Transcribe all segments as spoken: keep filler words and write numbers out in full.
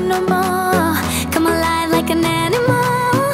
no more. Come alive like an animal.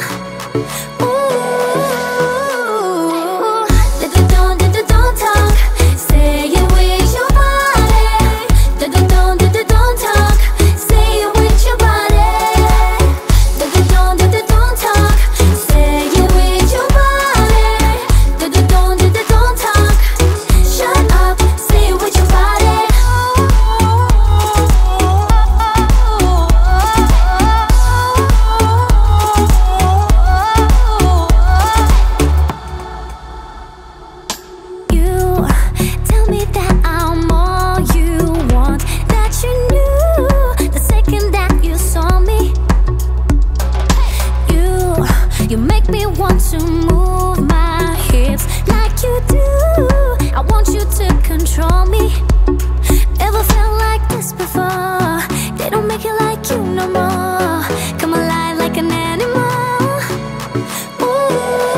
You make me want to move my hips like you do. I want you to control me. Ever felt like this before? They don't make it like you no more. Come alive like an animal. Ooh,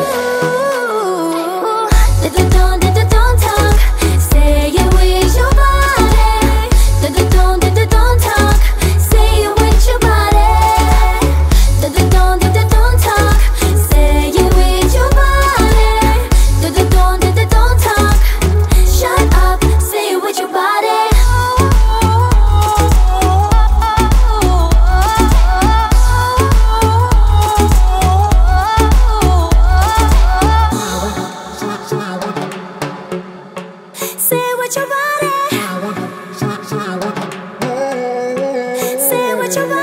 don't, don't talk. Say it with your body. Don't, don't talk. Say it with your body. Don't, don't talk. Say it with your body. Don't, don't talk. Shut up. Say it with your body. Say it with your body. Say it with your body.